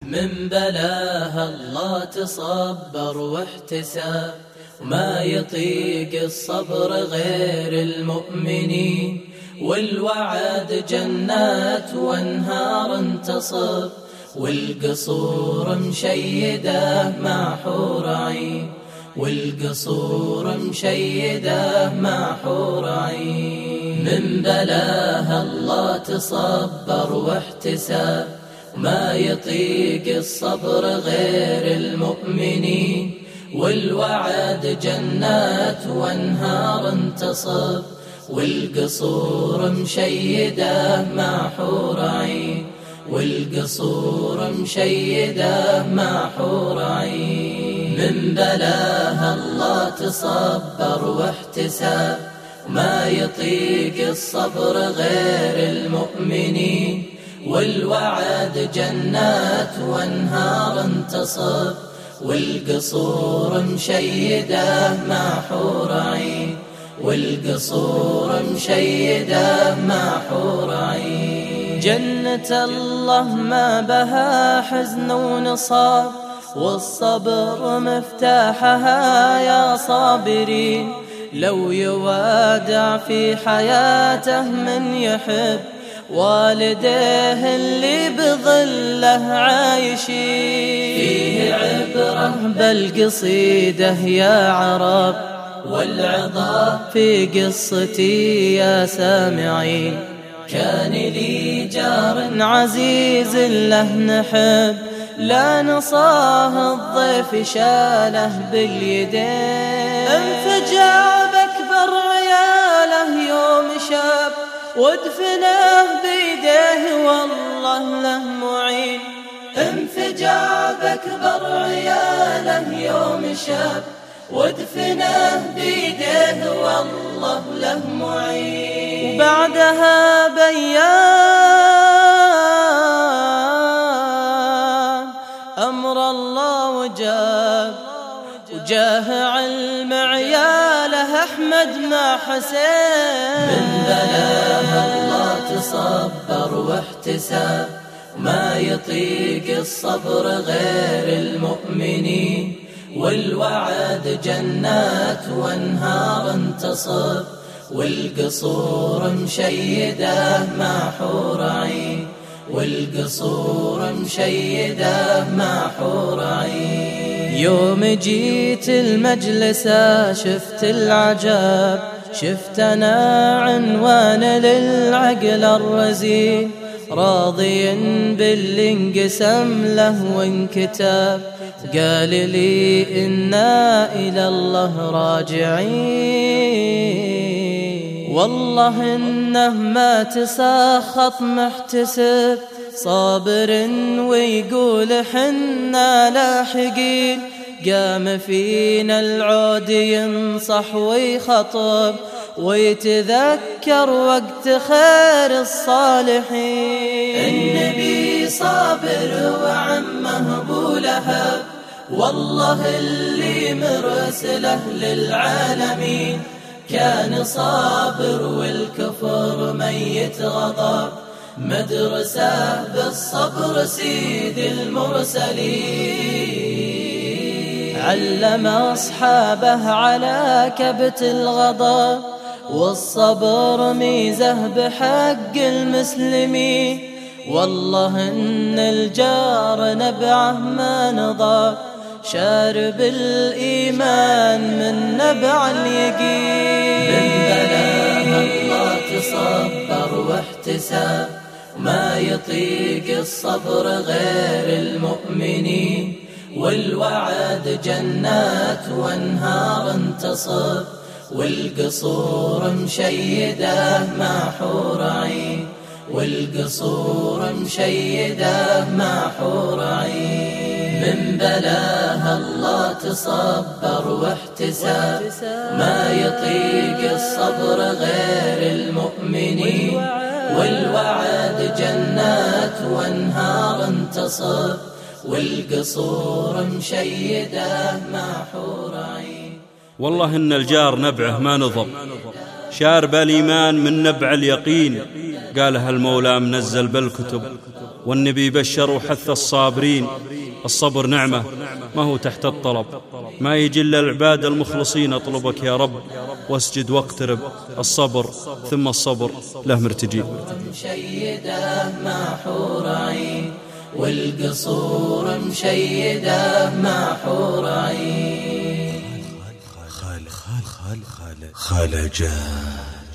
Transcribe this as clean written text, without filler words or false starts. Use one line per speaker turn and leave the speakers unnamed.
من بلاها الله تصبر واحتساب، وما يطيق الصبر غير المؤمنين، والوعد جنات وانهار انتصب، والقصور مشيده مع حور عين، والقصور مشيده مع حور عين. من بلاها الله تصبر واحتساب، ما يطيق الصبر غير المؤمنين، والوعد جنات وانهار انتصب، والقصور مشيده مع حور عين، والقصور مشيده مع حور عين. من بلاها الله تصبر واحتساب، ما يطيق الصبر غير المؤمنين، والوعد جنات وانهار انتصب، والقصور مشيده مع حور عين، والقصور مشيده مع حور عين. جنة الله ما بها حزن ونصاب، والصبر مفتاحها يا صابرين. لو يوادع في حياته من يحب، والديه اللي بظله عايشين. فيه عبرة بالقصيدة يا عرب، والعظة في قصتي يا سامعين. كان لي جار عزيز له نحب، لا نصاه الضيف شاله باليدين. انفجع بأكبر عياله يوم شاب، وادفنه بيديه والله له معين. انفجع بأكبر عياله يوم شاب، وادفنه بيديه والله له معين. وبعدها بأيام أمر الله وجاه علم عياله أحمد مع حسين. من بلاها الله تصبر واحتساب، ما يطيق الصبر غير المؤمنين، والوعد جنات وانهار انتصب، والقصور مشيده مع حور عين، والقصور مشيده مع حور عين. يوم جيت المجلسة شفت العجاب، شفت أنا عنوان للعقل الرزين، راضي باللي انقسم له وانكتاب. قال لي إنا إلى الله راجعين، والله إنه ما تساخط محتسب، صابر ويقول حنا لاحقين. قام فينا العود ينصح ويخطب، ويتذكر وقت خير الصالحين. النبي صابر وعمه أبو لهب، والله اللي مرسله للعالمين. كان صابر والكفر ميت غضب، مدرسة بالصبر سيد المرسلين. علم أصحابه على كبت الغضب، والصبر ميزه بحق المسلمين. والله إن الجار نبعه ما نضاب، شارب الإيمان من نبع اليقين. من بلاها الله تصبر واحتساب، ما يطيق الصبر غير المؤمنين، والوعد جنات وانهار انتصب، والقصور مشيده مع حور عين، والقصور مشيده مع حور عين. من بلاها الله تصبر واحتساب، ما يطيق الصبر غير المؤمنين، والوعد جنات وانهار انتصب، والقصور مشيده مع حور عين.
والله إن الجار نبعه ما نضب، شارب الإيمان من نبع اليقين. قالها المولى منزل بالكتب، والنبي بشر وحث الصابرين. الصبر نعمة ما هو تحت الطلب، ما يجي إلا العباد المخلصين. أطلبك يا رب واسجد واقترب. الصبر ثم الصبر له مرتجين.
مشيده مع حور عين، والقصور مشيده مع حور عين.
خالجان